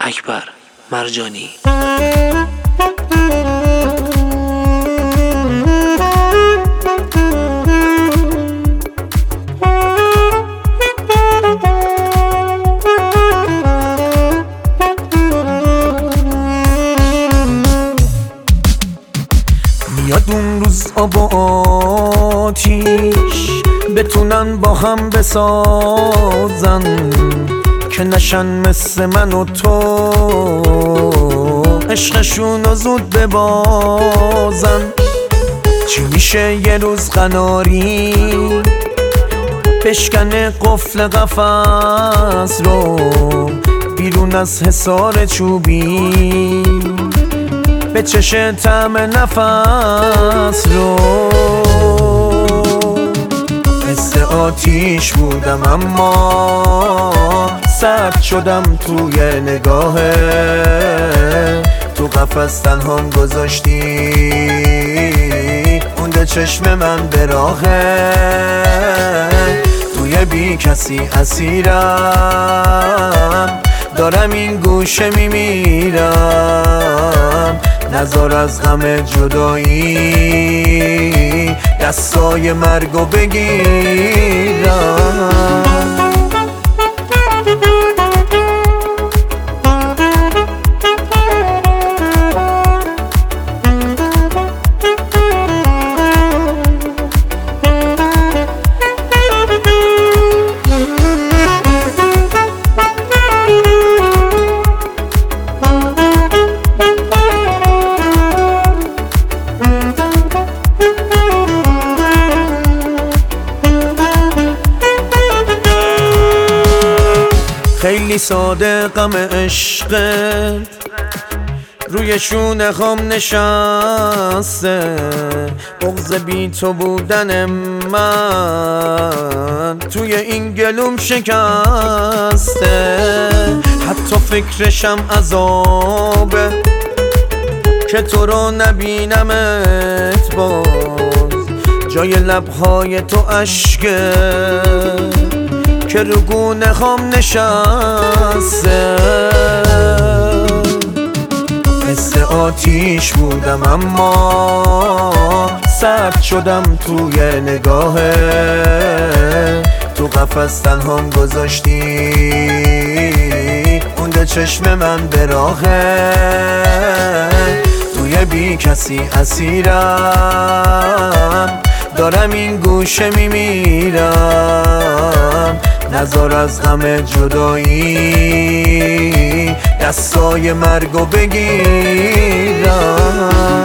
اکبر مرجانی. میاد اون روز آب و آتیش بتونن با هم بسازن که نشن مثل من و تو عشقشونو زود ببازن. چی میشه یه روز قناری بشکنه قفل قفس رو بیرون از حصار چوبی بچشه طعم نفس رو. مثل آتیش بودم اما سرد شدم توی نگاهه، تو قفس تنهام گذاشتی مونده چشم من به راهه. توی بی کسی اسیرم دارم این گوشه میمیرم، نزار از غم جدایی دستای مرگو بگیرم. خیلی ساده غم عشق روی شونه خام نشسته، بغض بی تو بودن من توی این گلوم شکسته. حتی فکرشم عذابه که تو رو نبینمت باز، جای لبهای تو اشکه که رو گونه خام نشسته. مثل آتیش بودم اما سرد شدم توی نگاهه، تو قفس تنهام گذاشتی مونده چشم من به راهه. توی بی کسی اسیرم دارم این گوشه میمیرم، نزار از غم جدایی دستای مرگو بگیرم.